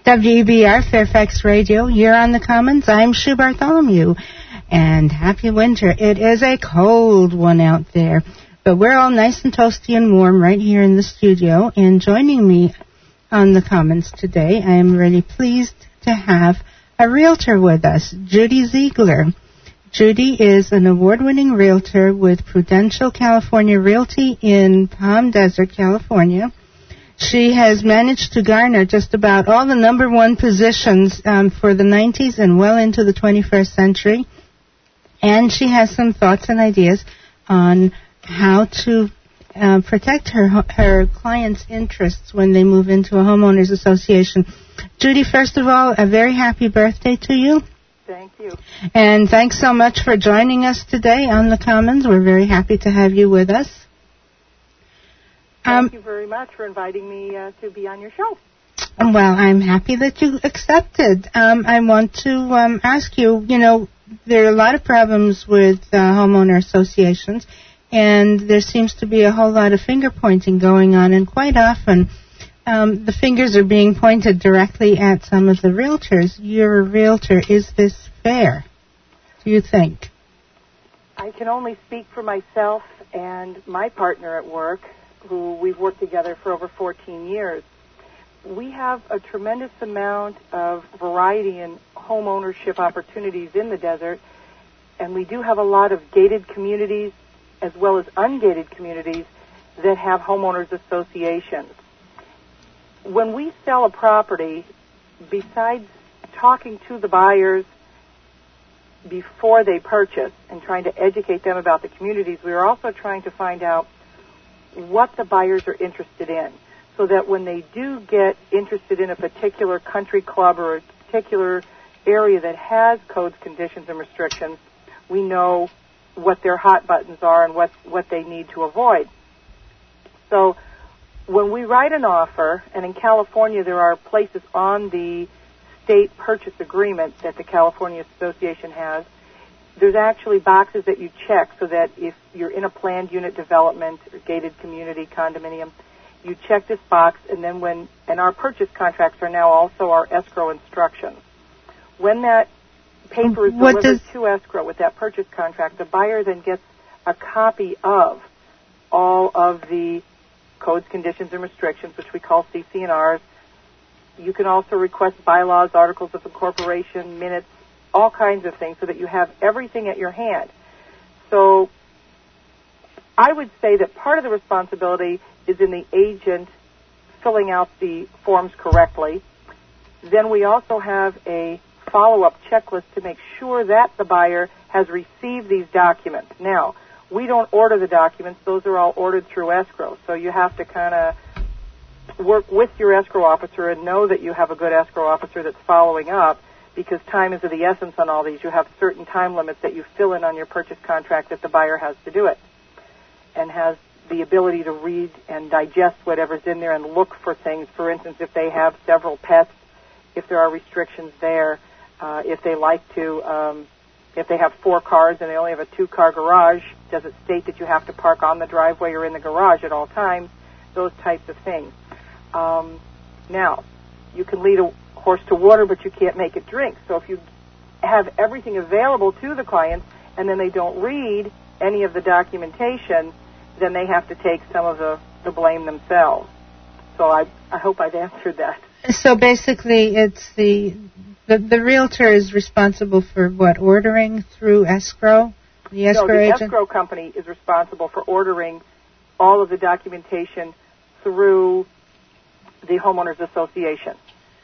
WEBR Fairfax Radio. You're on the Commons. I'm Sue Bartholomew. And happy winter. It is a cold one out there. But we're all nice and toasty and warm right here in the studio. And joining me on the Commons today, I am really pleased to have a realtor with us, Judy Ziegler. Judy is an award-winning realtor with Prudential California Realty in Palm Desert, California. She has managed to garner just about all the number one positions for the 90s and well into the 21st century. And she has some thoughts and ideas on how to protect her clients' interests when they move into a homeowners association. Judy, first of all, a very happy birthday to you. Thank you. And thanks so much for joining us today on the Commons. We're very happy to have you with us. Thank you very much for inviting me to be on your show. Well, I'm happy that you accepted. I want to ask you, there are a lot of problems with homeowner associations, and there seems to be a whole lot of finger-pointing going on, and quite often the fingers are being pointed directly at some of the realtors. You're a realtor. Is this fair, do you think? I can only speak for myself and my partner at work, who we've worked together for over 14 years. We have a tremendous amount of variety in home ownership opportunities in the desert, and we do have a lot of gated communities as well as ungated communities that have homeowners associations. When we sell a property, besides talking to the buyers before they purchase and trying to educate them about the communities, we are also trying to find out what the buyers are interested in, so that when they do get interested in a particular country club or a particular area that has codes, conditions, and restrictions, we know what their hot buttons are and what they need to avoid. So when we write an offer, and in California there are places on the state purchase agreement that the California Association has, there's actually boxes that you check so that if you're in a planned unit development or gated community condominium, you check this box, and then and our purchase contracts are now also our escrow instructions. When that paper is delivered to escrow with that purchase contract, the buyer then gets a copy of all of the codes, conditions, and restrictions, which we call CC&Rs. You can also request bylaws, articles of incorporation, minutes, all kinds of things, so that you have everything at your hand. So I would say that part of the responsibility is in the agent filling out the forms correctly. Then we also have a follow-up checklist to make sure that the buyer has received these documents. Now, we don't order the documents. Those are all ordered through escrow. So you have to kind of work with your escrow officer and know that you have a good escrow officer that's following up, because time is of the essence on all these. You have certain time limits that you fill in on your purchase contract that the buyer has to do it, and has the ability to read and digest whatever's in there and look for things. For instance, if they have several pets, if there are restrictions there, if they if they have 4 cars and they only have a 2-car garage, does it state that you have to park on the driveway or in the garage at all times? Those types of things. Now, you can lead a horse to water, but you can't make it drink. So if you have everything available to the clients and then they don't read any of the documentation, then they have to take some of the blame themselves. So I hope I've answered that. So basically it's the realtor is responsible for what, ordering through escrow? The escrow agent? Escrow company is responsible for ordering all of the documentation through the homeowners association.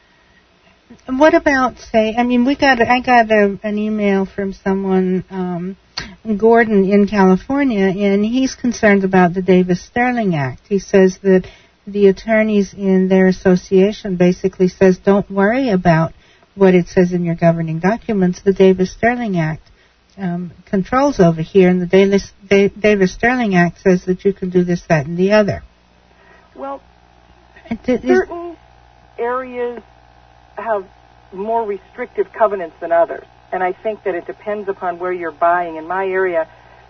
What about, say, I got an email from someone, Gordon in California, and he's concerned about the Davis-Sterling Act. He says that the attorneys in their association basically says, don't worry about what it says in your governing documents. The Davis-Sterling Act controls over here, and the Davis-Sterling Act says that you can do this, that, and the other. Well, certain areas have more restrictive covenants than others, and I think that it depends upon where you're buying. In my area,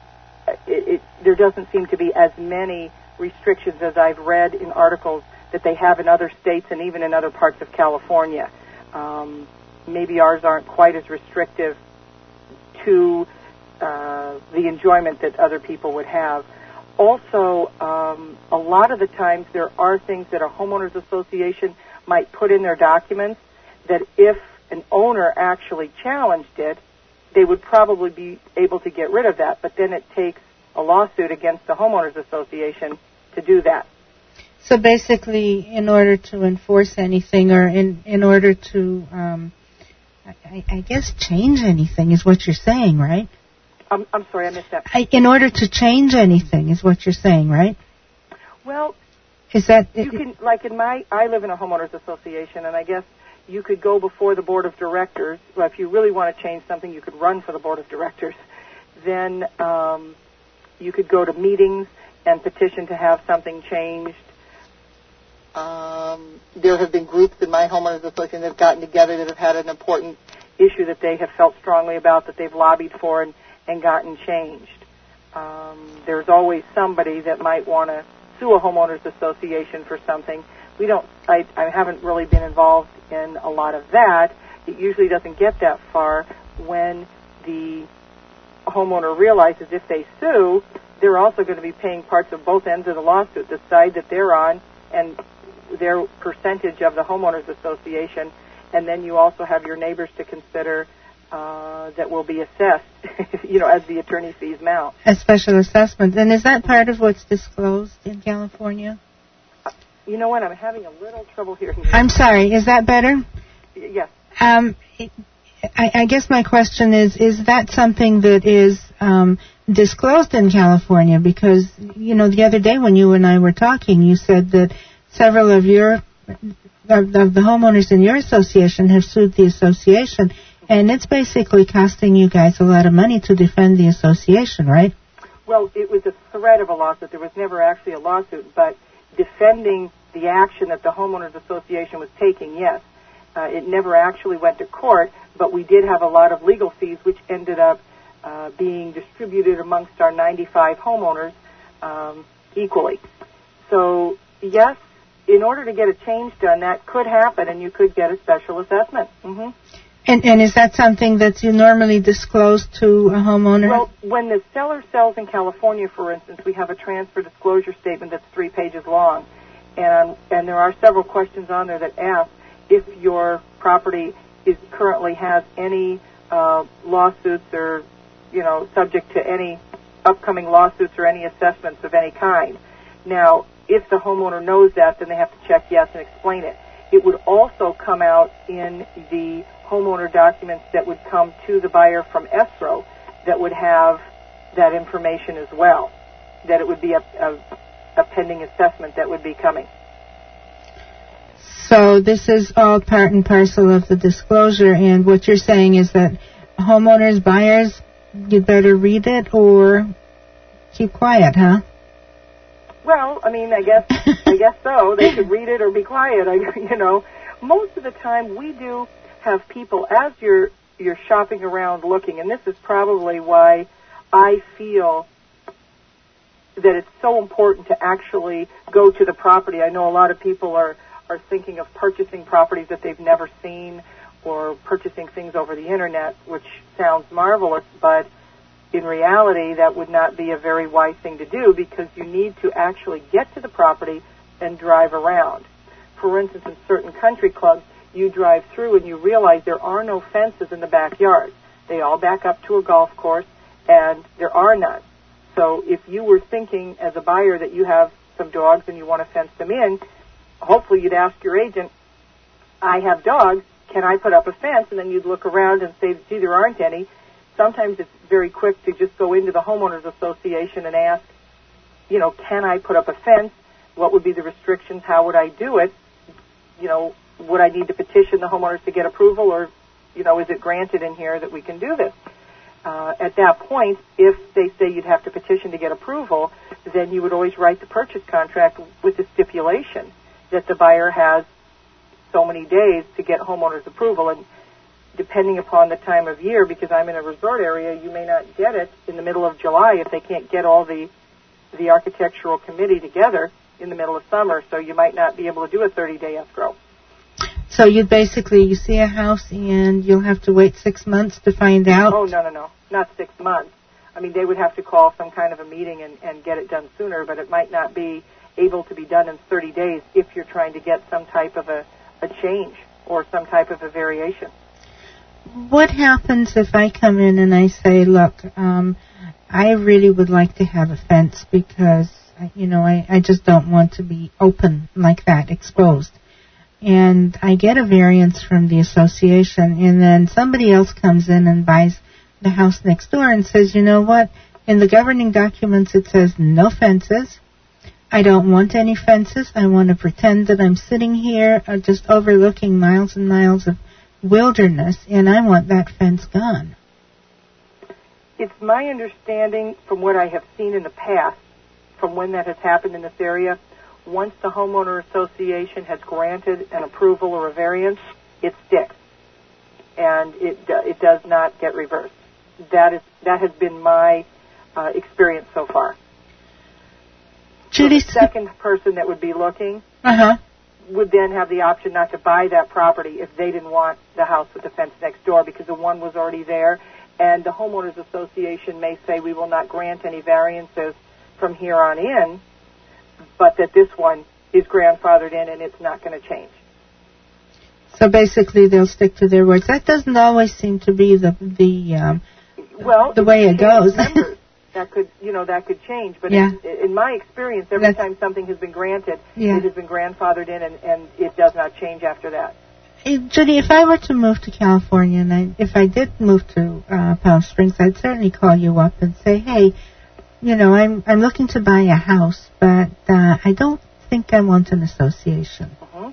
there doesn't seem to be as many restrictions as I've read in articles that they have in other states and even in other parts of California. maybe ours aren't quite as restrictive to the enjoyment that other people would have. Also, a lot of the times there are things that a homeowners association might put in their documents that if an owner actually challenged it, they would probably be able to get rid of that. But then it takes a lawsuit against the homeowners association to do that. So basically, in order to enforce anything or in order to, I guess, change anything is what you're saying, right? I'm sorry, I missed that. In order to change anything is what you're saying, right? Well, is that you can, like I live in a homeowners association, and I guess you could go before the board of directors. Well, if you really want to change something, you could run for the board of directors. Then you could go to meetings and petition to have something changed. There have been groups in my homeowners association that have gotten together that have had an important issue that they have felt strongly about, that they've lobbied for and gotten changed. There's always somebody that might want to sue a homeowners association for something. I haven't really been involved in a lot of that. It usually doesn't get that far when the homeowner realizes if they sue, they're also going to be paying parts of both ends of the lawsuit, the side that they're on and their percentage of the homeowners association, and then you also have your neighbors to consider that will be assessed, as the attorney fees mount. A special assessment. And is that part of what's disclosed in California? You know what? I'm having a little trouble hearing you. I'm sorry. Is that better? Yes. I guess my question is that something that is disclosed in California? Because, the other day when you and I were talking, you said that several of the homeowners in your association have sued the association, and it's basically costing you guys a lot of money to defend the association, right? Well, it was a threat of a lawsuit. There was never actually a lawsuit, but defending the action that the homeowners association was taking, yes. It never actually went to court, but we did have a lot of legal fees, which ended up being distributed amongst our 95 homeowners equally. So, yes, in order to get a change done, that could happen, and you could get a special assessment. Mm-hmm. And is that something that you normally disclose to a homeowner? Well, when the seller sells in California, for instance, we have a transfer disclosure statement that's 3 pages long, and there are several questions on there that ask if your property currently has any lawsuits or, subject to any upcoming lawsuits or any assessments of any kind. Now, if the homeowner knows that, then they have to check yes and explain it. It would also come out in the homeowner documents that would come to the buyer from escrow that would have that information as well, that it would be a pending assessment that would be coming. So this is all part and parcel of the disclosure, and what you're saying is that homeowners, buyers, you'd better read it or keep quiet, huh? Well, I guess so. They could read it or be quiet. Most of the time we do have people, as you're shopping around looking, and this is probably why I feel that it's so important to actually go to the property. I know a lot of people are thinking of purchasing properties that they've never seen or purchasing things over the internet, which sounds marvelous, but in reality that would not be a very wise thing to do because you need to actually get to the property and drive around. For instance, in certain country clubs, you drive through and you realize there are no fences in the backyard. They all back up to a golf course, and there are none. So if you were thinking as a buyer that you have some dogs and you want to fence them in, hopefully you'd ask your agent, I have dogs, can I put up a fence? And then you'd look around and say, gee, there aren't any. Sometimes it's very quick to just go into the homeowners association and ask, can I put up a fence? What would be the restrictions? How would I do it? Would I need to petition the homeowners to get approval, or, is it granted in here that we can do this? At that point, if they say you'd have to petition to get approval, then you would always write the purchase contract with the stipulation that the buyer has so many days to get homeowners approval. And depending upon the time of year, because I'm in a resort area, you may not get it in the middle of July if they can't get all the architectural committee together in the middle of summer, so you might not be able to do a 30-day escrow. So you see a house and you'll have to wait 6 months to find out? Oh, no. Not 6 months. I mean, they would have to call some kind of a meeting and get it done sooner, but it might not be able to be done in 30 days if you're trying to get some type of a change or some type of a variation. What happens if I come in and I say, look, I really would like to have a fence because, I just don't want to be open like that, exposed. And I get a variance from the association, and then somebody else comes in and buys the house next door and says, you know what, in the governing documents it says no fences. I don't want any fences. I want to pretend that I'm sitting here just overlooking miles and miles of wilderness, and I want that fence gone. It's my understanding from what I have seen in the past, from when that has happened in this area, once the homeowner association has granted an approval or a variance, it sticks, and it does not get reversed. That has been my experience so far. Judy, so the second person that would be looking would then have the option not to buy that property if they didn't want the house with the fence next door because the one was already there, and the homeowners association may say we will not grant any variances from here on in, but that this one is grandfathered in and it's not going to change. So basically they'll stick to their words. That doesn't always seem to be the way it goes. That could change. But in my experience, every time something has been granted, it has been grandfathered in and it does not change after that. Hey, Judy, if I were to move to California, and if I did move to Palm Springs, I'd certainly call you up and say, hey, I'm looking to buy a house, but I don't think I want an association. Mm-hmm.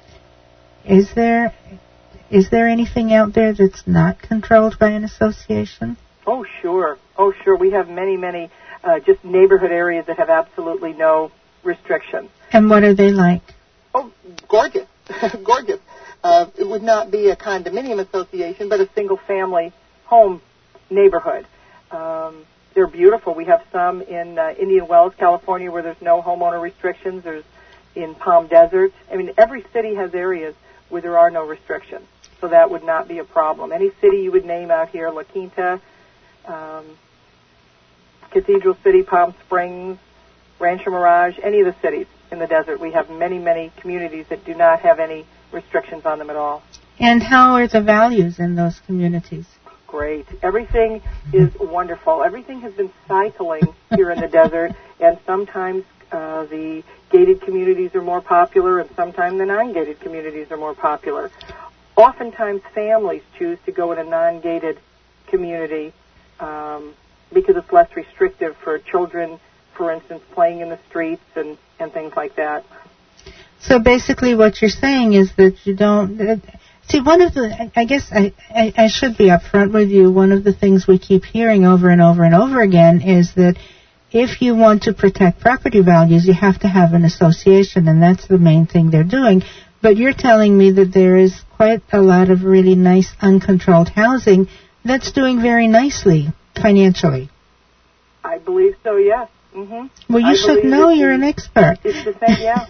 Is there anything out there that's not controlled by an association? Oh, sure. We have many, just neighborhood areas that have absolutely no restrictions. And what are they like? Oh, gorgeous. Gorgeous. It would not be a condominium association, but a single-family home neighborhood. They're beautiful. We have some in Indian Wells, California, where there's no homeowner restrictions. There's in Palm Desert. I mean, every city has areas where there are no restrictions, so that would not be a problem. Any city you would name out here, La Quinta, Cathedral City, Palm Springs, Rancho Mirage, any of the cities in the desert, we have many communities that do not have any restrictions on them at all. And how are the values in those communities? Great. Everything is wonderful. Everything has been cycling here in the desert, and sometimes the gated communities are more popular, and sometimes the non-gated communities are more popular. Oftentimes families choose to go in a non-gated community because it's less restrictive for children, for instance, playing in the streets and things like that. So basically what you're saying is that you don't... See, I guess I should be upfront with you. One of the things we keep hearing over and over and over again is that if you want to protect property values, you have to have an association, and that's the main thing they're doing. But you're telling me that there is quite a lot of really nice uncontrolled housing that's doing very nicely financially. I believe so, yes. Mm-hmm. Well, you should know. You're an expert. It's the same, yeah.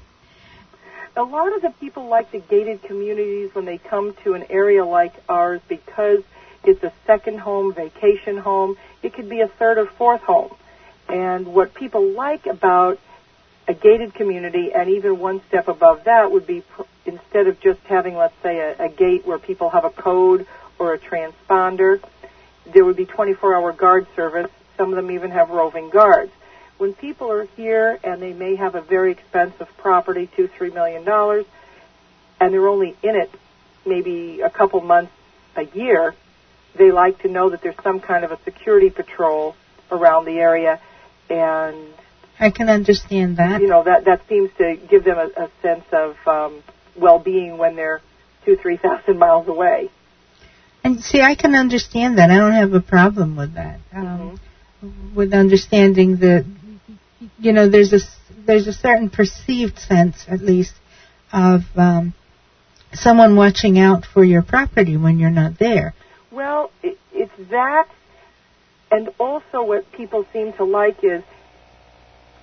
A lot of the people like the gated communities when they come to an area like ours because it's a second home, vacation home. It could be a third or fourth home. And what people like about a gated community, and even one step above that, would be instead of just having, let's say, a gate where people have a code or a transponder, there would be 24-hour guard service. Some of them even have roving guards. When people are here and they may have a very expensive property, $2-3 million, and they're only in it maybe a couple months a year, they like to know that there's some kind of a security patrol around the area. And I can understand that. That seems to give them a sense of well-being when they're 2,000-3,000 miles away. And see, I can understand that. I don't have a problem with that. With understanding that, there's a certain perceived sense, at least, of someone watching out for your property when you're not there. Well, it's that, and also what people seem to like is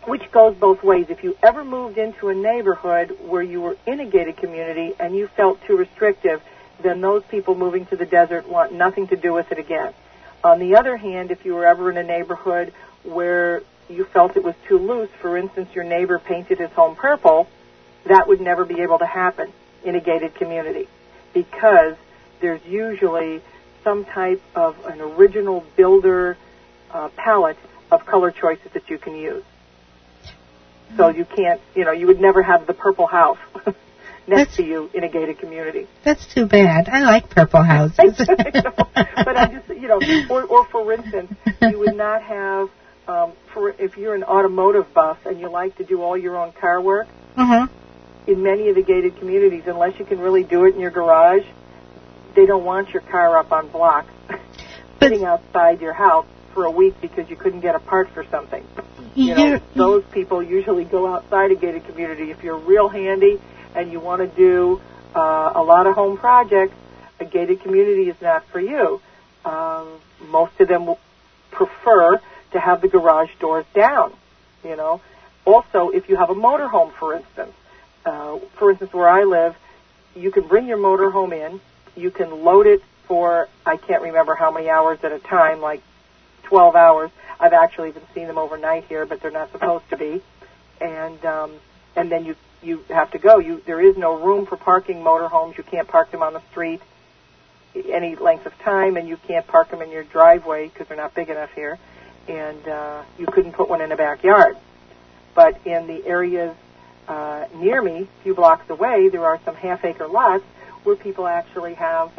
which goes both ways. If you ever moved into a neighborhood where you were in a gated community and you felt too restrictive, then those people moving to the desert want nothing to do with it again. On the other hand, if you were ever in a neighborhood where you felt it was too loose, for instance, your neighbor painted his home purple, that would never be able to happen in a gated community because there's usually some type of an original builder palette of color choices that you can use. So you can't, you would never have the purple house next to you in a gated community. That's too bad. I like purple houses. But I just, or for instance, you would not have, if you're an automotive buff and you like to do all your own car work, in many of the gated communities, unless you can really do it in your garage, they don't want your car up on blocks sitting outside your house for a week because you couldn't get a part for something. Those people usually go outside a gated community. If you're real handy and you want to do a lot of home projects, a gated community is not for you. Most of them will prefer to have the garage doors down, Also, if you have a motorhome, for instance, where I live, you can bring your motorhome in. You can load it for, I can't remember how many hours at a time, like 12 hours. I've actually even seen them overnight here, but they're not supposed to be. And then you have to go. There is no room for parking motorhomes. You can't park them on the street any length of time, and you can't park them in your driveway because they're not big enough here. And you couldn't put one in a backyard. But in the areas near me, a few blocks away, there are some half-acre lots where people actually have,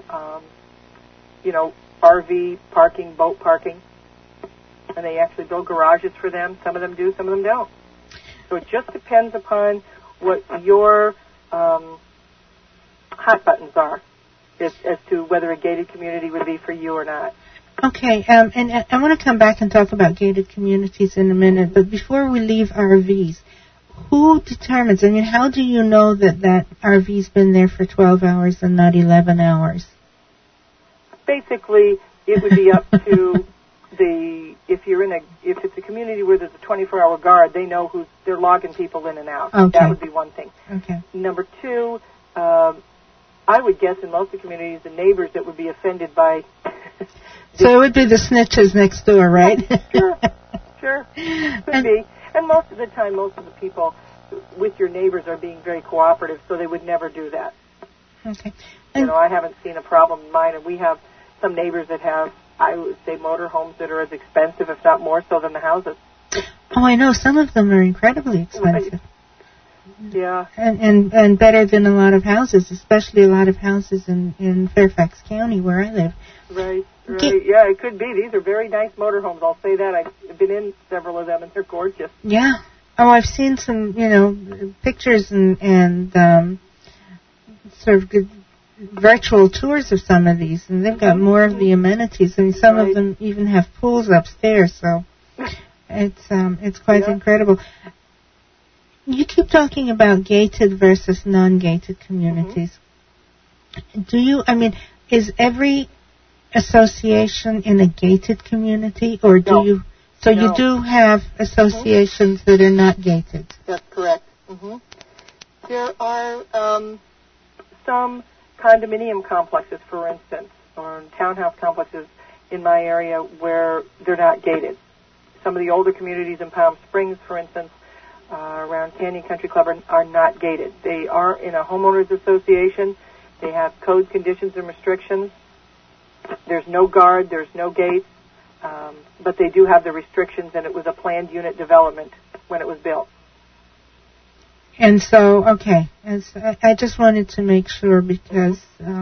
RV parking, boat parking, and they actually build garages for them. Some of them do, some of them don't. So it just depends upon what your hot buttons are as to whether a gated community would be for you or not. Okay, and I want to come back and talk about gated communities in a minute, but before we leave RVs, who determines, how do you know that RV's been there for 12 hours and not 11 hours? Basically, it would be up to if it's a community where there's a 24-hour guard, they know they're logging people in and out. Okay. That would be one thing. Okay. Number two, I would guess in most of the communities, the neighbors that would be offended by... So it would be the snitches next door, right? Sure. Could be. And most of the time, most of the people with your neighbors are being very cooperative, so they would never do that. Okay. I haven't seen a problem in mine, and we have some neighbors that have, I would say, motorhomes that are as expensive, if not more so, than the houses. Oh, I know. Some of them are incredibly expensive. Right. Yeah. And better than a lot of houses, especially a lot of houses in Fairfax County where I live. Right. Yeah, it could be. These are very nice motorhomes. I'll say that. I've been in several of them, and they're gorgeous. Yeah. Oh, I've seen some, pictures and sort of good virtual tours of some of these, and they've got more of the amenities. Some of them even have pools upstairs, so it's quite incredible. You keep talking about gated versus non-gated communities. Is every association in a gated community, or do you? So you do have associations that are not gated. That's correct. There are some condominium complexes, for instance, or townhouse complexes in my area where they're not gated. Some of the older communities in Palm Springs, for instance, around Canyon Country Club are not gated. They are in a homeowners association. They have code conditions and restrictions. There's no guard. There's no gates. But they do have the restrictions, and it was a planned unit development when it was built. And so, okay, I just wanted to make sure because,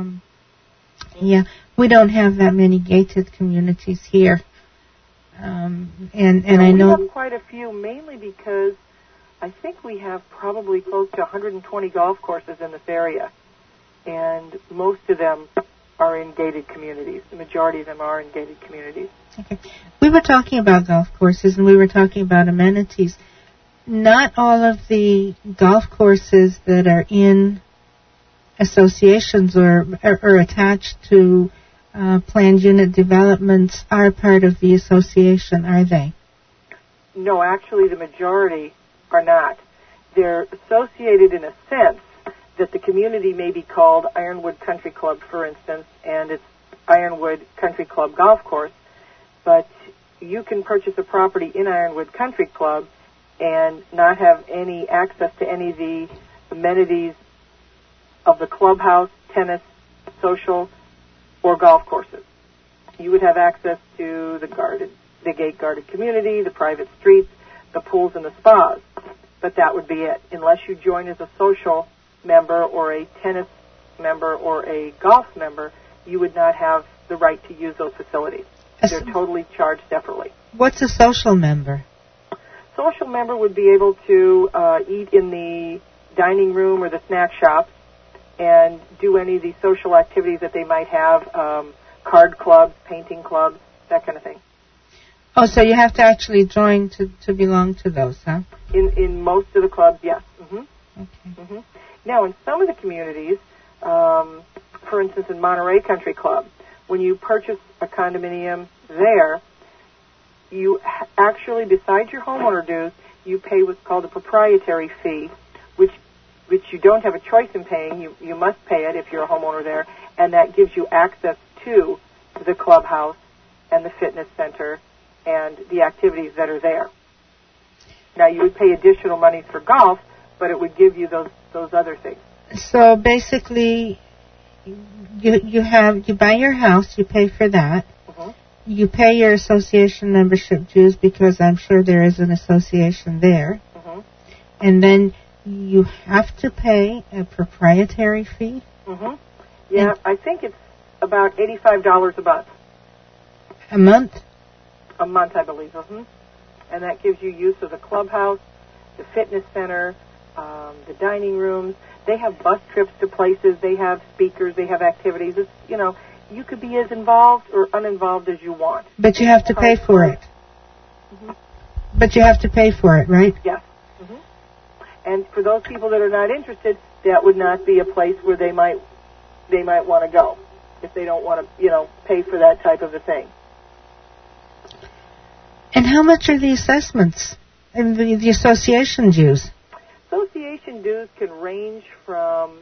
we don't have that many gated communities here. And I know... We have quite a few, mainly because I think we have probably close to 120 golf courses in this area. And most of them are in gated communities. The majority of them are in gated communities. Okay. We were talking about golf courses, and we were talking about amenities. Not all of the golf courses that are in associations or attached to planned unit developments are part of the association, are they? No, actually the majority are not. They're associated in a sense that the community may be called Ironwood Country Club, for instance, and it's Ironwood Country Club Golf Course, but you can purchase a property in Ironwood Country Club and not have any access to any of the amenities of the clubhouse, tennis, social, or golf courses. You would have access to the gate-guarded community, the private streets, the pools, and the spas, but that would be it. Unless you join as a social member or a tennis member or a golf member, you would not have the right to use those facilities. They're totally charged separately. What's a social member? Social member would be able to eat in the dining room or the snack shops and do any of the social activities that they might have, card clubs, painting clubs, that kind of thing. Oh, so you have to actually join to belong to those, huh? In most of the clubs, yes. Mm-hmm. Okay. Mm-hmm. Now, in some of the communities, for instance, in Monterey Country Club, when you purchase a condominium there, you actually, besides your homeowner dues, you pay what's called a proprietary fee, which you don't have a choice in paying. You must pay it if you're a homeowner there, and that gives you access to the clubhouse and the fitness center and the activities that are there. Now, you would pay additional money for golf, but it would give you those other things. So basically, you buy your house, you pay for that. Mm-hmm. You pay your association membership dues because I'm sure there is an association there. Mm-hmm. And then you have to pay a proprietary fee? Mm-hmm. Yeah, I think it's about $85 a month. A month? A month, I believe. Mm-hmm. And that gives you use of the clubhouse, the fitness center, the dining rooms. They have bus trips to places. They have speakers. They have activities. It's, you could be as involved or uninvolved as you want. But you have to pay for it. Mm-hmm. But you have to pay for it, right? Yes. Mm-hmm. And for those people that are not interested, that would not be a place where they might want to go if they don't want to, pay for that type of a thing. And how much are the assessments and the association dues? Association dues can range from,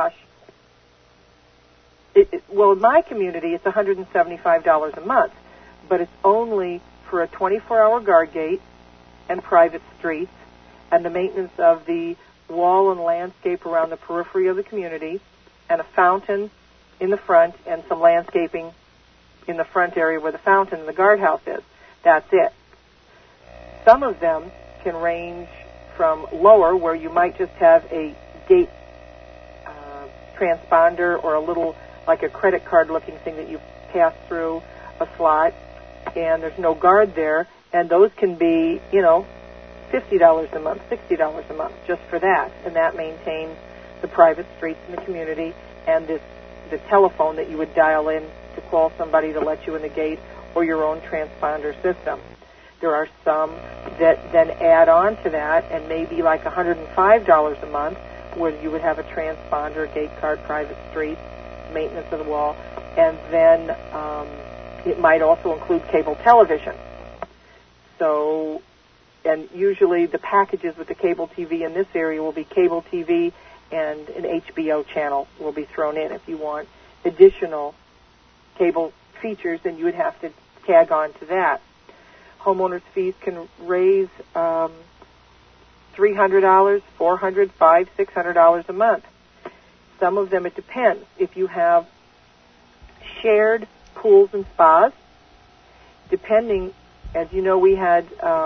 in my community, it's $175 a month, but it's only for a 24-hour guard gate and private streets and the maintenance of the wall and landscape around the periphery of the community and a fountain in the front and some landscaping in the front area where the fountain and the guardhouse is. That's it. Some of them can range from lower, where you might just have a gate transponder or a little, like a credit card looking thing that you pass through a slot, and there's no guard there, and those can be, $50 a month, $60 a month just for that, and that maintains the private streets in the community and the telephone that you would dial in to call somebody to let you in the gate or your own transponder system. There are some that then add on to that and maybe like $105 a month where you would have a transponder, a gate card, private street, maintenance of the wall, and then it might also include cable television. So, and usually the packages with the cable TV in this area will be cable TV and an HBO channel will be thrown in. If you want additional cable features, then you would have to tag on to that. Homeowners' fees can raise $300, $400, $500, $600 a month. Some of them, it depends. If you have shared pools and spas, depending, as you know, we had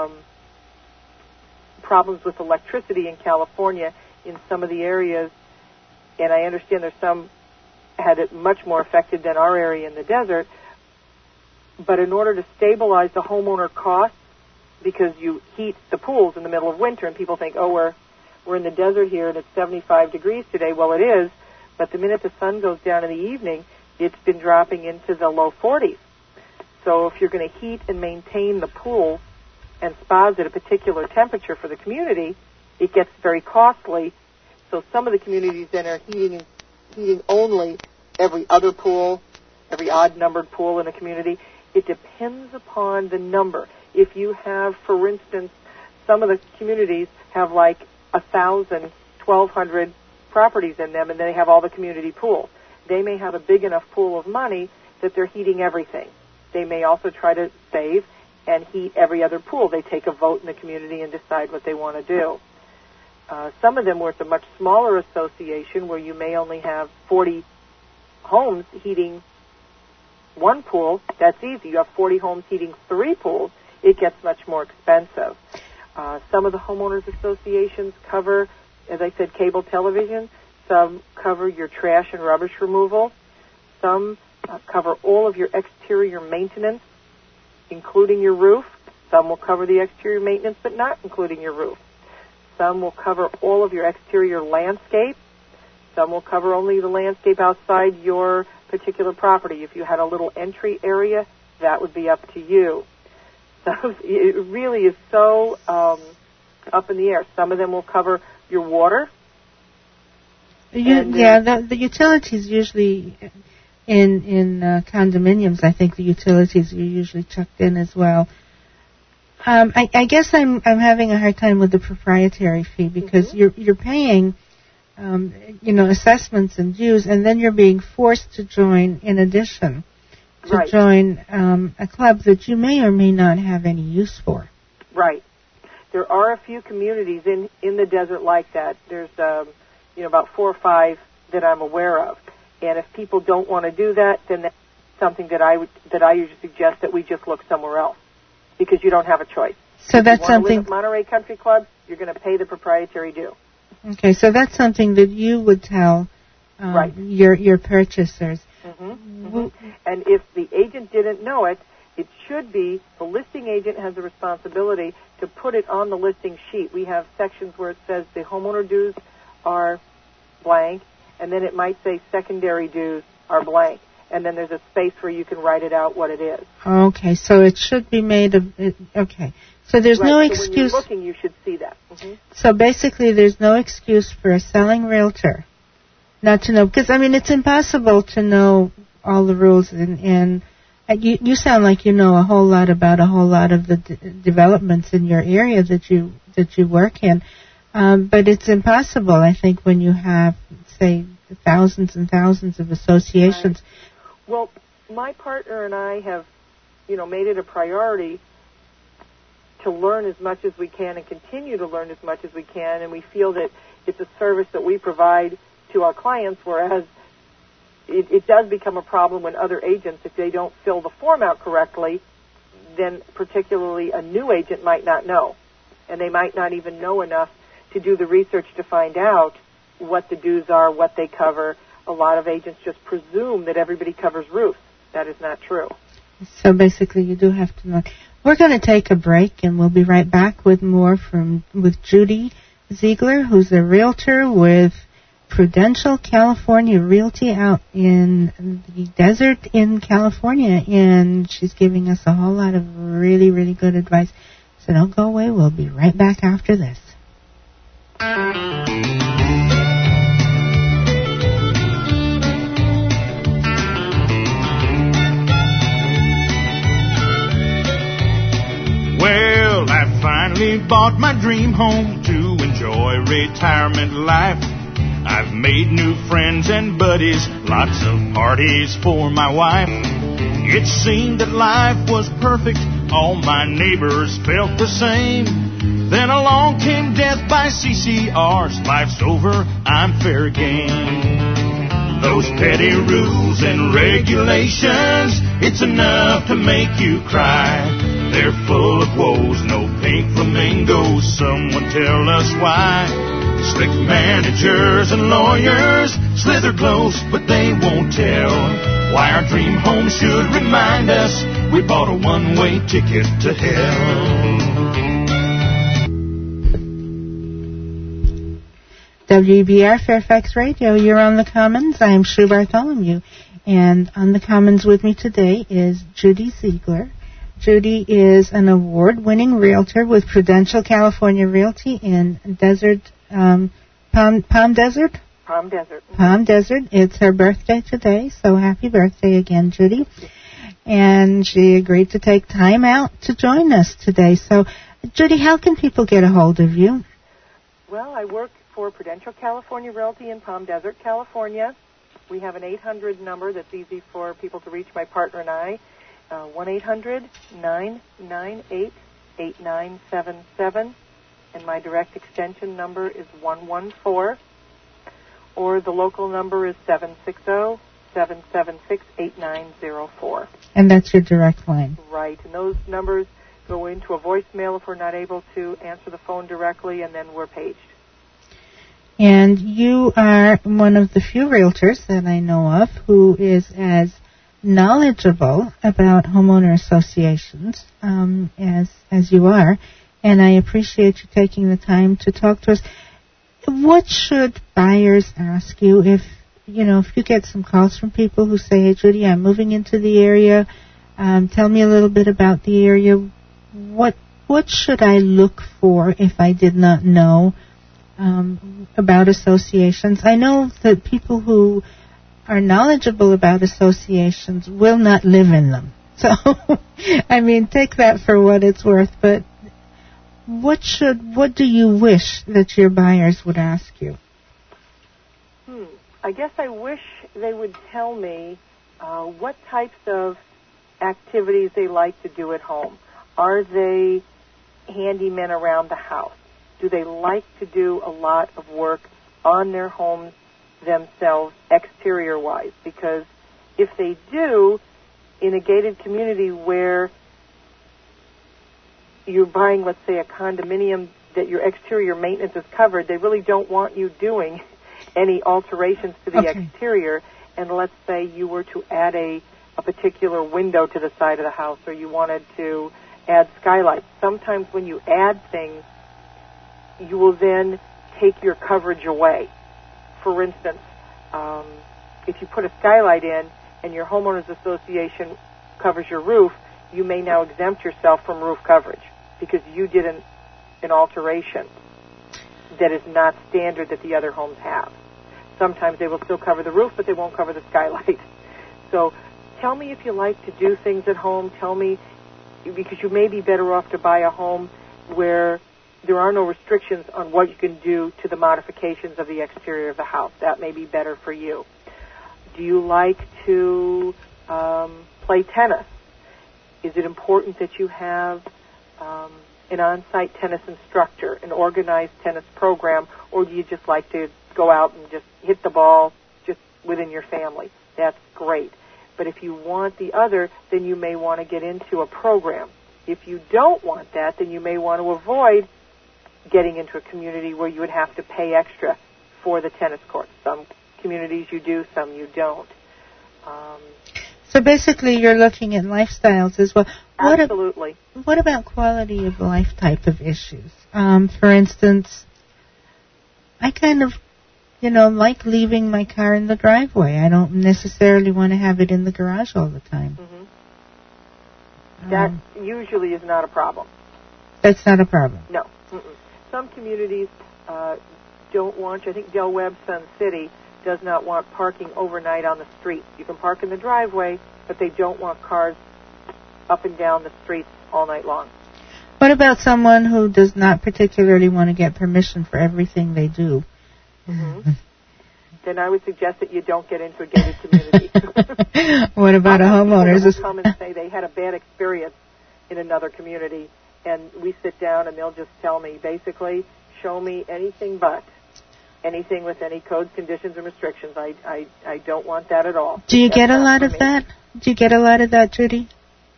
problems with electricity in California in some of the areas, and I understand there's some had it much more affected than our area in the desert. But in order to stabilize the homeowner costs, because you heat the pools in the middle of winter, and people think, we're in the desert here and it's 75 degrees today. Well, it is, but the minute the sun goes down in the evening, it's been dropping into the low 40s. So if you're going to heat and maintain the pool and spas at a particular temperature for the community, it gets very costly. So some of the communities then are heating only every other pool, every odd-numbered pool in a community. It depends upon the number. If you have, for instance, some of the communities have like 1,000, 1,200 properties in them, and they have all the community pools. They may have a big enough pool of money that they're heating everything. They may also try to save and heat every other pool. They take a vote in the community and decide what they want to do. Some of them where it's a much smaller association where you may only have 40 homes heating one pool, that's easy. You have 40 homes heating 3 pools, it gets much more expensive. Some of the homeowners associations cover, as I said, cable television. Some cover your trash and rubbish removal. Some cover all of your exterior maintenance, including your roof. Some will cover the exterior maintenance, but not including your roof. Some will cover all of your exterior landscape. Some will cover only the landscape outside your particular property. If you had a little entry area, that would be up to you. So it really is so up in the air. Some of them will cover your water. The utilities usually in condominiums, I think the utilities are usually chucked in as well. I guess I'm having a hard time with the proprietary fee because you're paying assessments and dues, and then you're being forced to join in addition to join a club that you may or may not have any use for. Right. There are a few communities in the desert like that. There's about 4 or 5 that I'm aware of. And if people don't want to do that, then that's something that I usually suggest that we just look somewhere else because you don't have a choice. So if that's you want something. To live at Monterey Country Club, you're going to pay the proprietary due. Okay, so that's something that you would tell your purchasers. Mm-hmm. Mm-hmm. And if the agent didn't know it, it should be the listing agent has the responsibility to put it on the listing sheet. We have sections where it says the homeowner dues are blank, and then it might say secondary dues are blank. And then there's a space where you can write it out what it is. Okay, so it should be made of... Okay, so there's no excuse... So when you're looking, you should see that. Mm-hmm. So basically there's no excuse for a selling realtor not to know, because, it's impossible to know all the rules, and you sound like you know a whole lot about a whole lot of the developments in your area that you work in. But it's impossible, I think, when you have, say, thousands and thousands of associations. Right. Well, my partner and I have, made it a priority to learn as much as we can and continue to learn as much as we can, and we feel that it's a service that we provide to our clients, whereas it does become a problem when other agents, if they don't fill the form out correctly, then particularly a new agent might not know, and they might not even know enough to do the research to find out what the dues are, what they cover. A lot of agents just presume that everybody covers roofs. That is not true. So basically you do have to know. We're going to take a break, and we'll be right back with more with Judy Ziegler, who's a realtor with Prudential California Realty out in the desert in California, and she's giving us a whole lot of really, really good advice. So don't go away. We'll be right back after this. Well, I finally bought my dream home to enjoy retirement life. I've made new friends and buddies, lots of parties for my wife. It seemed that life was perfect, all my neighbors felt the same. Then along came death by CCRs, life's over, I'm fair game. Those petty rules and regulations, it's enough to make you cry. They're full of woes, no pink flamingos, someone tell us why. Slick managers and lawyers slither close, but they won't tell why our dream home should remind us we bought a one-way ticket to hell. WBR Fairfax Radio, you're on the Commons. I'm Sue Bartholomew, and on the Commons with me today is Judy Ziegler. Judy is an award-winning realtor with Prudential California Realty in Desert, Palm Desert? Palm Desert. Palm Desert. It's her birthday today, so happy birthday again, Judy. and she agreed to take time out to join us today. So, Judy, how can people get a hold of you? Well, I work for Prudential California Realty in Palm Desert, California. We have an 800 number that's easy for people to reach my partner and I, 1-800-998-8977, and my direct extension number is 114, or the local number is 760-776-8904. And that's your direct line. Right, and those numbers go into a voicemail if we're not able to answer the phone directly, and then we're paged. And you are one of the few realtors that I know of who is as knowledgeable about homeowner associations as you are, and I appreciate you taking the time to talk to us. What should buyers ask you if you get some calls from people who say, "Hey, Judy, I'm moving into the area. Tell me a little bit about the area." What should I look for if I did not know about associations? I know that people who are knowledgeable about associations will not live in them. So, I mean, take that for what it's worth. But what do you wish that your buyers would ask you? I guess I wish they would tell me what types of activities they like to do at home. Are they handymen around the house? Do they like to do a lot of work on their homes themselves, exterior-wise? Because if they do, in a gated community where you're buying, let's say, a condominium that your exterior maintenance is covered, they really don't want you doing any alterations to the exterior. And let's say you were to add a particular window to the side of the house, or you wanted to add skylights. Sometimes when you add things, you will then take your coverage away. For instance, if you put a skylight in and your homeowners association covers your roof, you may now exempt yourself from roof coverage because you did an alteration that is not standard that the other homes have. Sometimes they will still cover the roof, but they won't cover the skylight. So tell me if you like to do things at home. Tell me, because you may be better off to buy a home where there are no restrictions on what you can do to the modifications of the exterior of the house. That may be better for you. Do you like to play tennis? Is it important that you have an on-site tennis instructor, an organized tennis program, or do you just like to go out and just hit the ball just within your family? That's great. But if you want the other, then you may want to get into a program. If you don't want that, then you may want to avoid getting into a community where you would have to pay extra for the tennis court. Some communities you do, some you don't. So basically you're looking at lifestyles as well. Absolutely. What about quality of life type of issues? For instance, I kind of, like leaving my car in the driveway. I don't necessarily want to have it in the garage all the time. Mm-hmm. That usually is not a problem. That's not a problem? No. Mm-mm. Some communities don't want you. I think Del Webb Sun City does not want parking overnight on the street. You can park in the driveway, but they don't want cars up and down the streets all night long. What about someone who does not particularly want to get permission for everything they do? Mm-hmm. Then I would suggest that you don't get into a gated community. What about a homeowner? People come and say they had a bad experience in another community, and we sit down and they'll just tell me, basically, show me anything but. Anything with any codes, conditions, and restrictions. I don't want that at all. Do you get a lot of that? Do you get a lot of that, Judy?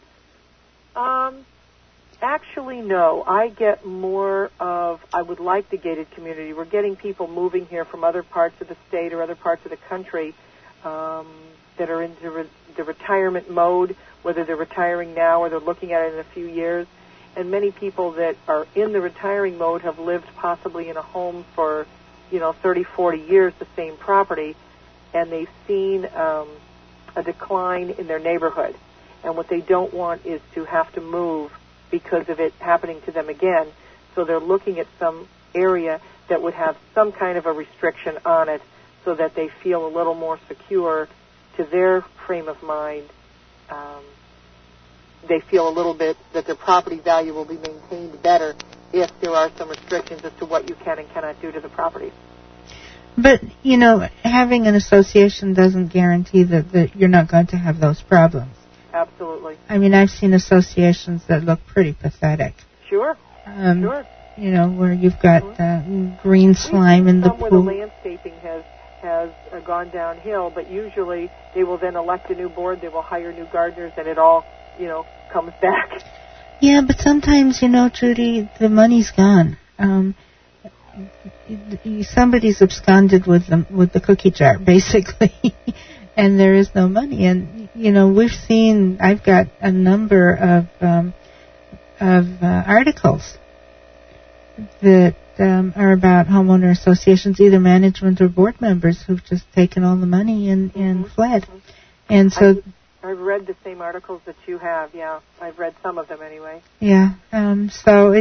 Actually, no. I get more of, I would like the gated community. We're getting people moving here from other parts of the state or other parts of the country that are into the retirement mode, whether they're retiring now or they're looking at it in a few years. And many people that are in the retiring mode have lived possibly in a home for 30, 40 years, the same property, and they've seen a decline in their neighborhood. And what they don't want is to have to move because of it happening to them again. So they're looking at some area that would have some kind of a restriction on it so that they feel a little more secure to their frame of mind they feel a little bit that their property value will be maintained better if there are some restrictions as to what you can and cannot do to the property. But, having an association doesn't guarantee that you're not going to have those problems. Absolutely. I mean, I've seen associations that look pretty pathetic. Sure. Sure. Where you've got green slime in the pool. Where the landscaping has gone downhill, but usually they will then elect a new board, they will hire new gardeners, and it all, comes back. Yeah, but sometimes, Judy, the money's gone. Somebody's absconded with the cookie jar, basically, and there is no money. And I've got a number of articles that are about homeowner associations, either management or board members who've just taken all the money and fled. And so I've read the same articles that you have. Yeah, I've read some of them anyway. Yeah. So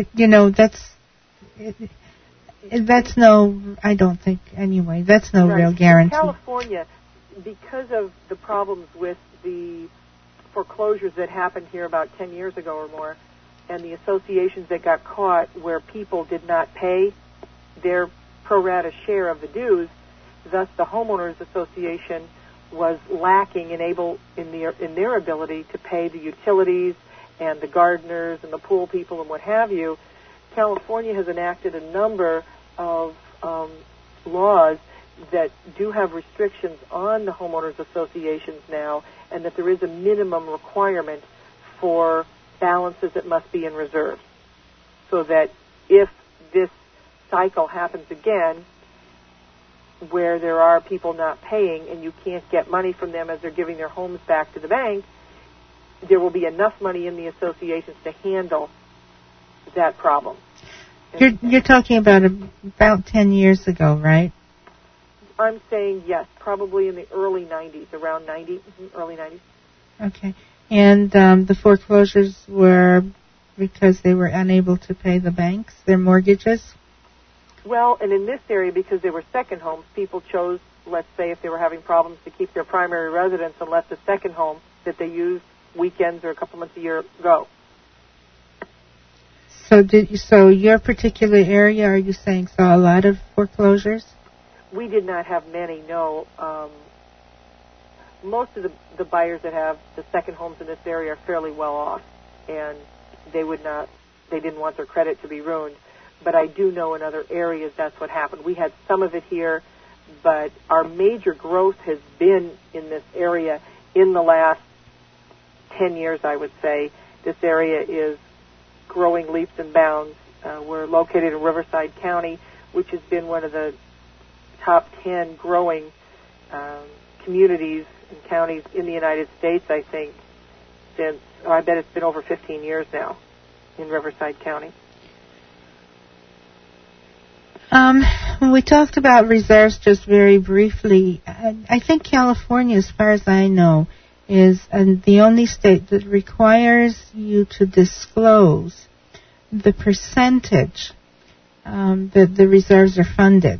that's no. I don't think anyway. That's no real guarantee. In California, because of the problems with the foreclosures that happened here about 10 years ago or more, and the associations that got caught where people did not pay their pro rata share of the dues, thus the homeowners association was lacking in their ability to pay the utilities and the gardeners and the pool people and what have you. California has enacted a number of laws that do have restrictions on the homeowners associations now, and that there is a minimum requirement for balances that must be in reserve, so that if this cycle happens again, where there are people not paying and you can't get money from them as they're giving their homes back to the bank, there will be enough money in the associations to handle that problem. You're talking about 10 years ago, right? I'm saying yes, probably in the early 90s, around 90, early 90s. Okay. And the foreclosures were because they were unable to pay the banks, their mortgages? Well, and in this area, because they were second homes, people chose, let's say, if they were having problems to keep their primary residence and left a second home that they used weekends or a couple months a year go. So your particular area, are you saying, saw a lot of foreclosures? We did not have many, no. Most of the buyers that have the second homes in this area are fairly well off, and they didn't want their credit to be ruined. But I do know in other areas that's what happened. We had some of it here, but our major growth has been in this area in the last 10 years, I would say. This area is growing leaps and bounds. We're located in Riverside County, which has been one of the top 10 growing communities and counties in the United States, I think, since, I bet it's been over 15 years now in Riverside County. We talked about reserves just very briefly. I think California, as far as I know, is the only state that requires you to disclose the percentage that the reserves are funded.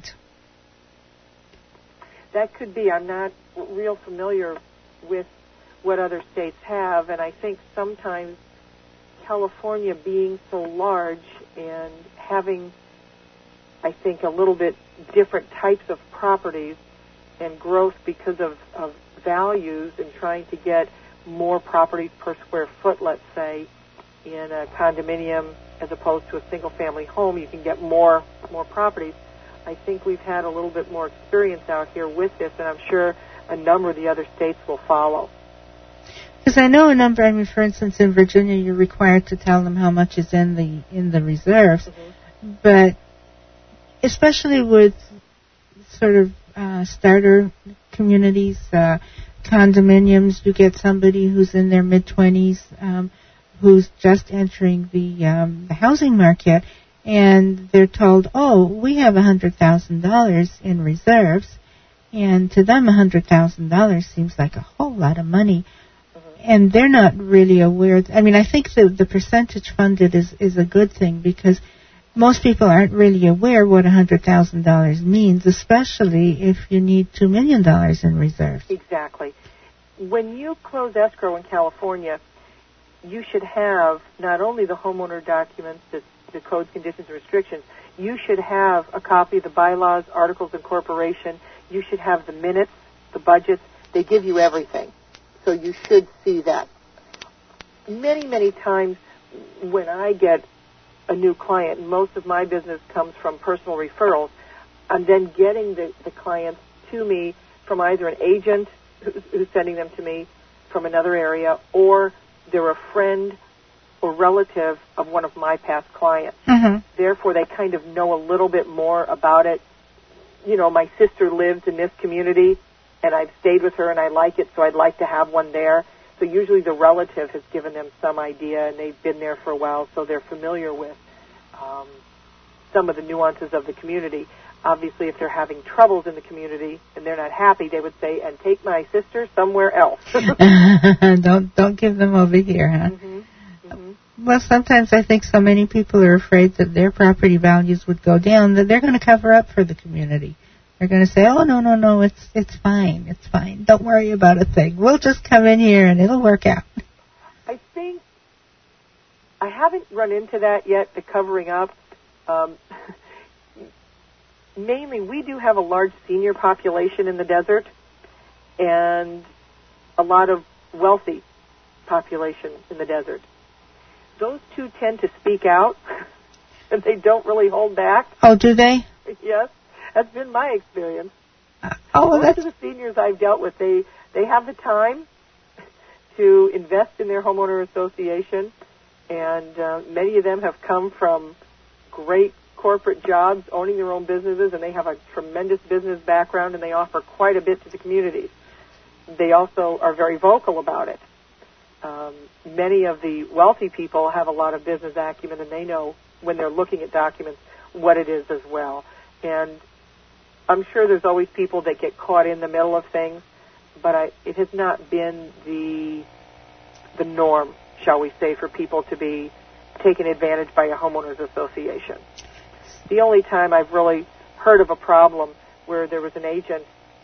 That could be. I'm not real familiar with what other states have, and I think sometimes California being so large and having, I think, a little bit different types of properties and growth because of values and trying to get more properties per square foot, let's say, in a condominium as opposed to a single-family home, you can get more properties. I think we've had a little bit more experience out here with this, and I'm sure a number of the other states will follow. Because I know a number, for instance, in Virginia, you're required to tell them how much is in the reserves, but especially with sort of starter communities, condominiums, you get somebody who's in their mid-20s, who's just entering the housing market, and they're told, oh, we have $100,000 in reserves, and to them $100,000 seems like a whole lot of money, and they're not really aware. I think the percentage funded is a good thing, because most people aren't really aware what $100,000 means, especially if you need $2 million in reserves. Exactly. When you close escrow in California, you should have not only the homeowner documents, the codes, conditions, and restrictions, you should have a copy of the bylaws, articles of incorporation. You should have the minutes, the budgets. They give you everything. So you should see that. Many, many times when I get a new client, and most of my business comes from personal referrals, I'm then getting the clients to me from either an agent who's sending them to me from another area, or they're a friend or relative of one of my past clients. Mm-hmm. Therefore, they kind of know a little bit more about it. You know, my sister lives in this community, and I've stayed with her, and I like it, so I'd like to have one there. So usually the relative has given them some idea, and they've been there for a while, so they're familiar with some of the nuances of the community. Obviously, if they're having troubles in the community and they're not happy, they would say, and take my sister somewhere else. Don't give them over here, huh? Mm-hmm. Mm-hmm. Well, sometimes I think so many people are afraid that their property values would go down that they're going to cover up for the community. They're going to say, oh, no, it's fine. It's fine. Don't worry about a thing. We'll just come in here and it'll work out. I think I haven't run into that yet, the covering up. Mainly, we do have a large senior population in the desert and a lot of wealthy population in the desert. Those two tend to speak out, and they don't really hold back. Oh, do they? Yes, that's been my experience. Most of the seniors I've dealt with, they have the time to invest in their homeowner association, and many of them have come from great corporate jobs, owning their own businesses, and they have a tremendous business background, and they offer quite a bit to the communities. They also are very vocal about it. Many of the wealthy people have a lot of business acumen, and they know when they're looking at documents what it is as well. And I'm sure there's always people that get caught in the middle of things, but it has not been the norm, shall we say, for people to be taken advantage by a homeowners association. The only time I've really heard of a problem where there was an agent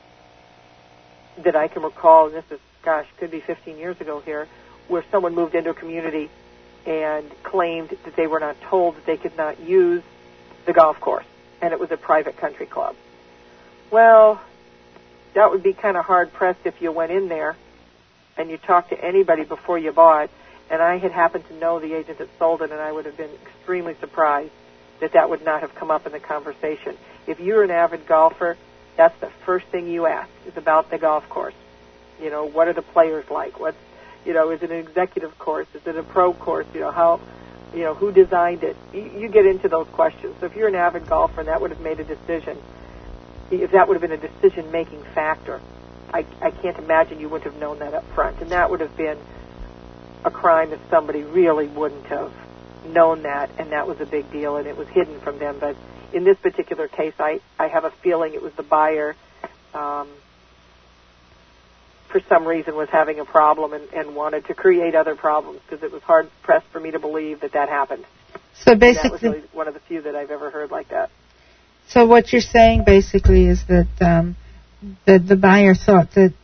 that I can recall, and this is, could be 15 years ago here, where someone moved into a community and claimed that they were not told that they could not use the golf course, and it was a private country club. Well, that would be kind of hard-pressed if you went in there and you talked to anybody before you bought, and I had happened to know the agent that sold it, and I would have been extremely surprised that would not have come up in the conversation. If you're an avid golfer, that's the first thing you ask is about the golf course. You know, what are the players like? Is it an executive course? Is it a pro course? Who designed it? You get into those questions. So if you're an avid golfer and that would have made a decision, if that would have been a decision-making factor, I can't imagine you wouldn't have known that up front. And that would have been a crime if somebody really wouldn't have known that, and that was a big deal, and it was hidden from them. But in this particular case, I have a feeling it was the buyer, for some reason, was having a problem and wanted to create other problems, because it was hard-pressed for me to believe that happened. So basically, that was really one of the few that I've ever heard like that. So what you're saying basically is that the buyer thought that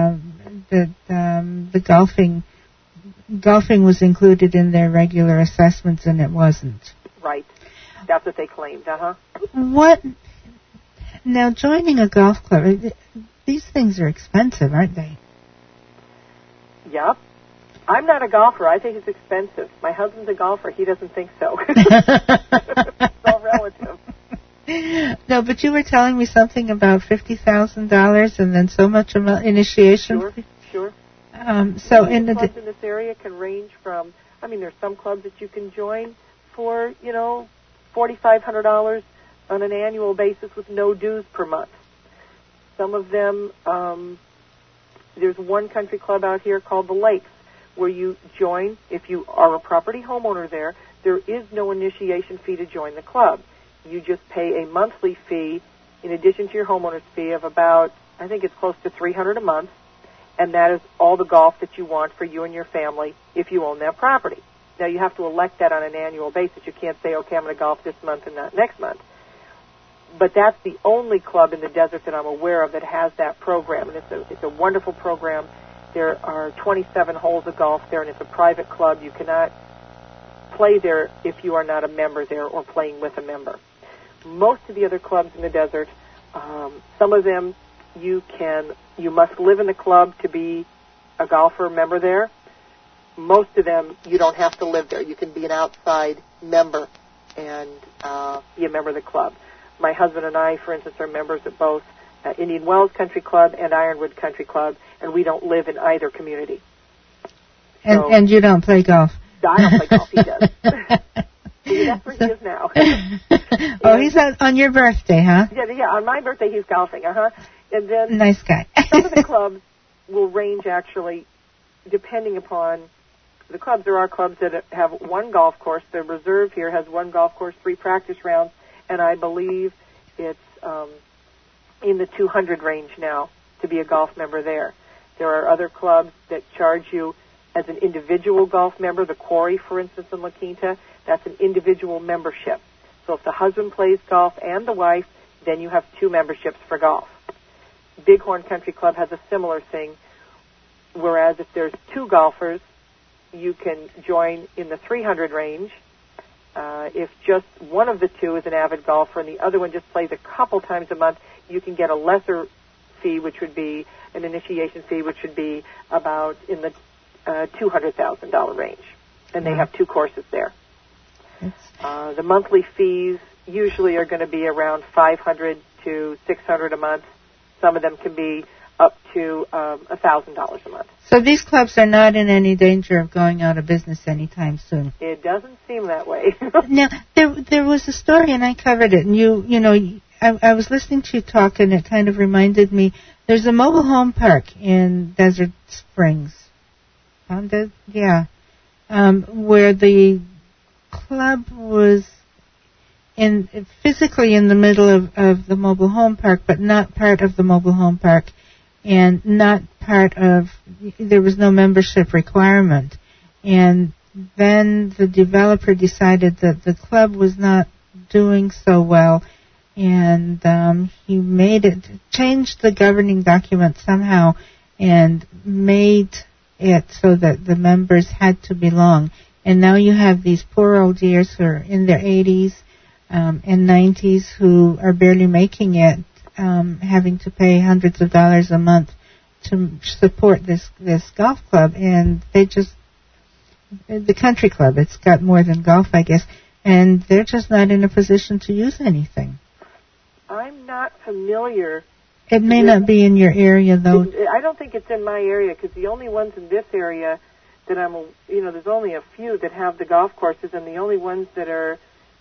the golfing was included in their regular assessments, and it wasn't. Right. That's what they claimed, What? Now, joining a golf club, these things are expensive, aren't they? Yep. I'm not a golfer. I think it's expensive. My husband's a golfer. He doesn't think so. It's all relative. No, but you were telling me something about $50,000 and then so much initiation. Sure. So in the clubs in this area can range from, there's some clubs that you can join for, $4,500 on an annual basis with no dues per month. Some of them, there's one country club out here called the Lakes, where you join. If you are a property homeowner there is no initiation fee to join the club. You just pay a monthly fee in addition to your homeowner's fee of about, I think it's close to $300 a month. And that is all the golf that you want for you and your family if you own that property. Now, you have to elect that on an annual basis. You can't say, okay, I'm going to golf this month and not next month. But that's the only club in the desert that I'm aware of that has that program. And it's a wonderful program. There are 27 holes of golf there, and it's a private club. You cannot play there if you are not a member there or playing with a member. Most of the other clubs in the desert, some of them you must live in the club to be a golfer member there. Most of them you don't have to live there. You can be an outside member and be a member of the club. My husband and I, for instance, are members of both Indian Wells Country Club and Ironwood Country Club, and we don't live in either community. And you don't play golf? I don't play golf. He does. That's where he is now. Oh, he's on your birthday, huh? Yeah. On my birthday, he's golfing. And then nice guy. Some of the clubs will range actually, depending upon the clubs. There are clubs that have one golf course. The reserve here has one golf course, 3 practice rounds, and I believe it's in the 200 range now to be a golf member there. There are other clubs that charge you as an individual golf member. The Quarry, for instance, in La Quinta, that's an individual membership. So if the husband plays golf and the wife, then you have 2 memberships for golf. Bighorn Country Club has a similar thing, whereas if there's 2 golfers, you can join in the 300 range. If just one of the 2 is an avid golfer and the other one just plays a couple times a month, you can get a lesser fee, which would be an initiation fee, which would be about in the $200,000 range. And they have 2 courses there. The monthly fees usually are going to be around $500 to $600 a month. Some of them can be up to $1,000 a month. So these clubs are not in any danger of going out of business anytime soon. It doesn't seem that way. Now, there was a story, and I covered it, and I was listening to you talk, and it kind of reminded me, there's a mobile home park in Desert Springs, where the club was physically in the middle of the mobile home park, but not part of the mobile home park, and not part of, there was no membership requirement. And then the developer decided that the club was not doing so well, and he changed the governing document somehow and made it so that the members had to belong. And now you have these poor old dears who are in their 80s and 90s who are barely making it, having to pay hundreds of dollars a month to support this golf club. And the country club, it's got more than golf, I guess, and they're just not in a position to use anything. I'm not familiar. It may not be in your area, though. I don't think it's in my area, because the only ones in this area that there's only a few that have the golf courses, and the only ones that are,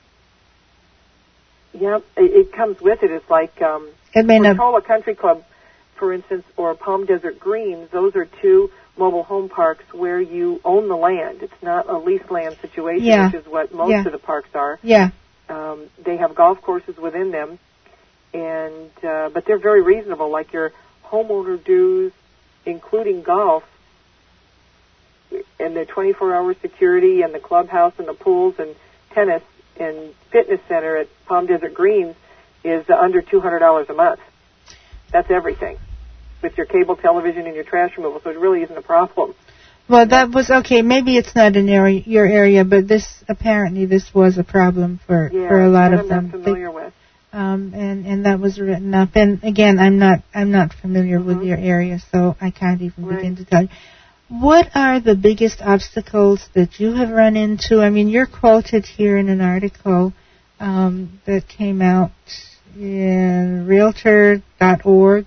it comes with it. It's like Portola Country Club, for instance, or Palm Desert Greens. Those are 2 mobile home parks where you own the land. It's not a lease land situation, which is what most of the parks are. Yeah. They have golf courses within them, and but they're very reasonable. Like your homeowner dues, including golf, and the 24-hour security, and the clubhouse, and the pools, and tennis, and fitness center at Palm Desert Greens is under $200 a month. That's everything, with your cable television and your trash removal, so it really isn't a problem. Well, that was okay. Maybe it's not in your area, but this was a problem for a lot of them. I'm not familiar with. And that was written up. And again, I'm not familiar with your area, so I can't even begin to tell you. What are the biggest obstacles that you have run into? I mean, you're quoted here in an article that came out in Realtor.org.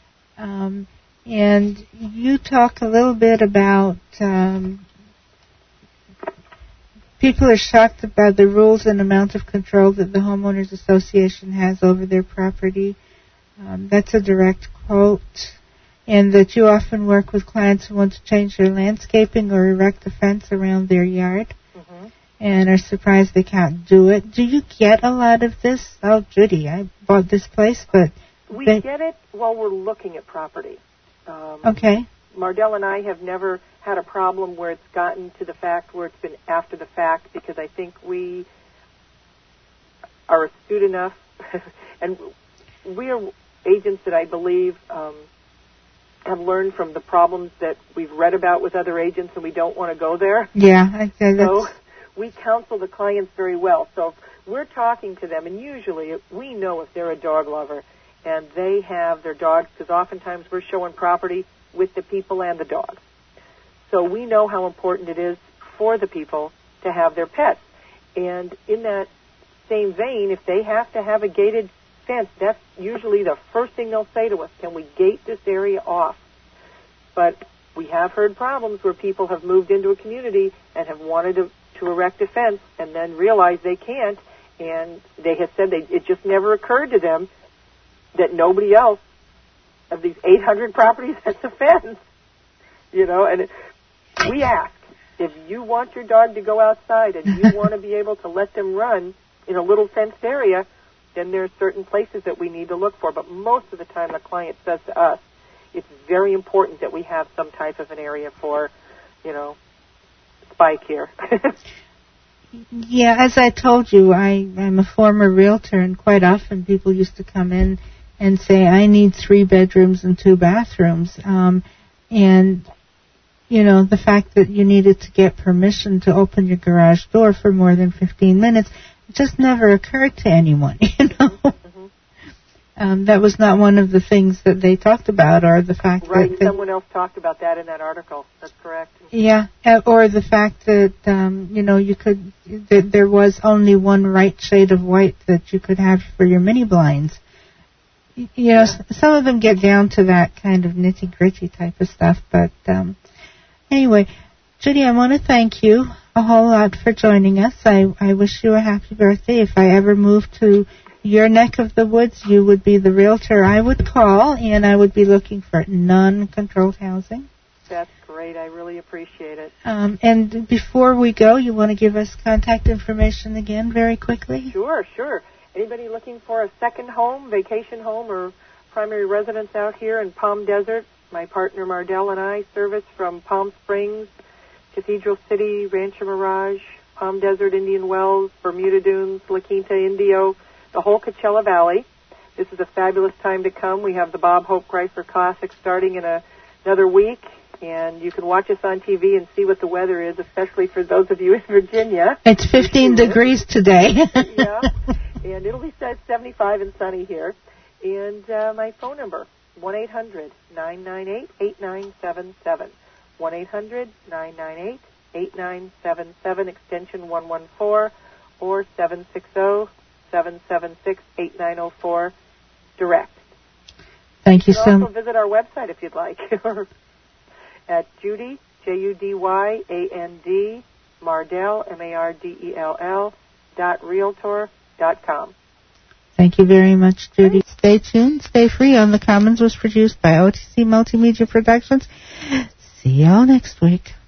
And you talk a little bit about people are shocked about the rules and amount of control that the Homeowners Association has over their property. That's a direct quote. And that you often work with clients who want to change their landscaping or erect a fence around their yard and are surprised they can't do it. Do you get a lot of this? Oh, Judy, I bought this place, but... We get it while we're looking at property. Okay. Mardell and I have never had a problem where it's gotten to the fact where it's been after the fact, because I think we are astute enough, and we are agents that I believe have learned from the problems that we've read about with other agents, and we don't want to go there. Yeah, I'd say that's... So we counsel the clients very well. So if we're talking to them, and usually we know if they're a dog lover and they have their dogs, because oftentimes we're showing property with the people and the dogs. So we know how important it is for the people to have their pets. And in that same vein, if they have to have a gated fence, that's usually the first thing they'll say to us, can we gate this area off? But we have heard problems where people have moved into a community and have wanted to erect a fence and then realize they can't, and they have said it just never occurred to them that nobody else of these 800 properties has a fence. And we ask, if you want your dog to go outside and you want to be able to let them run in a little fenced area, then there are certain places that we need to look for. But most of the time the client says to us, it's very important that we have some type of an area for, Spike here. Yeah, as I told you, I'm a former realtor, and quite often people used to come in and say, I need 3 bedrooms and 2 bathrooms. The fact that you needed to get permission to open your garage door for more than 15 minutes, it just never occurred to anyone, That was not one of the things that they talked about, or the fact that... Right, someone else talked about that in that article. That's correct. Yeah, or the fact that, there was only one right shade of white that you could have for your mini blinds. Some of them get down to that kind of nitty-gritty type of stuff, but anyway, Judy, I want to thank you a whole lot for joining us. I wish you a happy birthday. If I ever moved to your neck of the woods, you would be the realtor I would call, and I would be looking for non-controlled housing. That's great. I really appreciate it. And before we go, you want to give us contact information again very quickly? Sure. Anybody looking for a second home, vacation home, or primary residence out here in Palm Desert, my partner Mardell and I service from Palm Springs, Cathedral City, Rancho Mirage, Palm Desert, Indian Wells, Bermuda Dunes, La Quinta, Indio, the whole Coachella Valley. This is a fabulous time to come. We have the Bob Hope Chrysler Classic starting in another week, and you can watch us on TV and see what the weather is, especially for those of you in Virginia. It's 15 degrees today. Yeah, and it'll be 75 and sunny here. And my phone number, 1-800-998-8977. 1-800-998-8977, extension 114, or 760-776-8904, direct. Thank you so much. You can also visit our website if you'd like, at Judy, Judyand, Mardell, Mardell, .realtor.com. Thank you very much, Judy. Stay tuned, stay free. On the Commons was produced by OTC Multimedia Productions. See y'all next week.